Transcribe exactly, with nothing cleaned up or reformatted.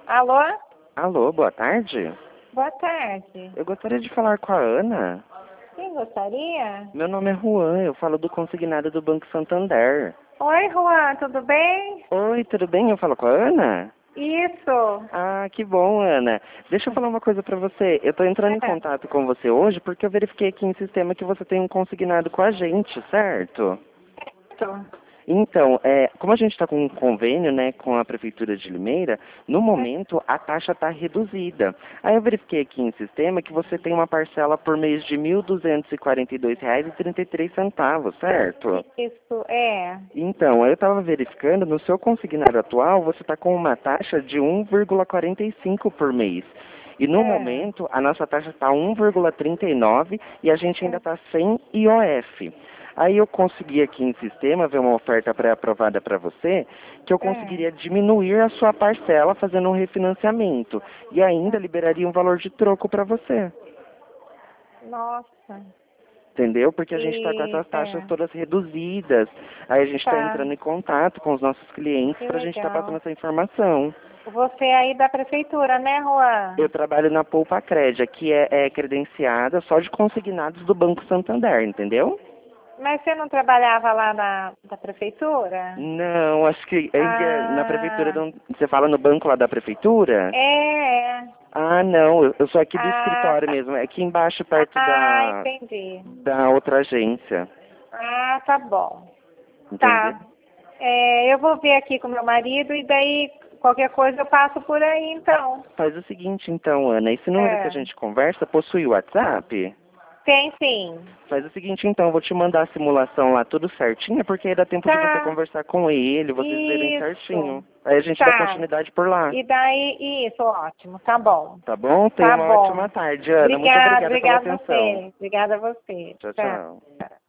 Alô? Alô, boa tarde. Boa tarde. Eu gostaria de falar com a Ana. Quem gostaria? Meu nome é Juan, eu falo do consignado do Banco Santander. Oi, Juan, tudo bem? Oi, tudo bem? Eu falo com a Ana? Isso. Ah, que bom, Ana. Deixa eu falar uma coisa pra você. Eu tô entrando em É. contato com você hoje porque eu verifiquei aqui em sistema que você tem um consignado com a gente, certo? Tô. Então, é, como a gente está com um convênio, né, com a Prefeitura de Limeira, no momento a taxa está reduzida. Aí eu verifiquei aqui em sistema que você tem uma parcela por mês de mil duzentos e quarenta e dois reais e trinta e três centavos, certo? Isso, é. Então, eu estava verificando, no seu consignado atual, você está com uma taxa de um vírgula quarenta e cinco por mês. E no É. momento, a nossa taxa está um vírgula trinta e nove e a gente ainda está sem I O F. Aí eu consegui aqui em sistema ver uma oferta pré-aprovada para você, que eu É. conseguiria diminuir a sua parcela fazendo um refinanciamento. E ainda liberaria um valor de troco para você. Nossa. Entendeu? Porque a gente está com E, essas taxas é. todas reduzidas. Aí a gente está Tá. entrando em contato com os nossos clientes Que para a gente estar passando legal. essa informação. Você aí da prefeitura, né, Juan? Eu trabalho na Poupa Crédia, que é, é credenciada só de consignados do Banco Santander, entendeu? Mas você não trabalhava lá na da prefeitura? Não, acho que ainda na prefeitura Ah, não. Você fala no banco lá da prefeitura? é, é. Ah, não, eu eu sou aqui do Ah, escritório tá. mesmo, é aqui embaixo perto Ah, da, entendi. da outra agência. Ah, tá bom. Entendeu? Tá. É, eu vou ver aqui com meu marido e daí qualquer coisa eu passo por aí, então. Faz o seguinte então, Ana, esse número que a É. gente conversa possui o WhatsApp? Tem sim. Faz o seguinte então, eu vou te mandar a simulação lá tudo certinho, porque aí dá tempo de você Tá. conversar com ele, vocês verem Isso. certinho. Aí a gente dá Tá. continuidade por lá. E daí, isso, ótimo. Tá bom. Tá bom? Tenha Tá uma ótima bom. tarde, Ana. Muito Obrigada, obrigada pela obrigada a atenção. você. Obrigada a você. Tchau, Tchau. tchau. Tchau.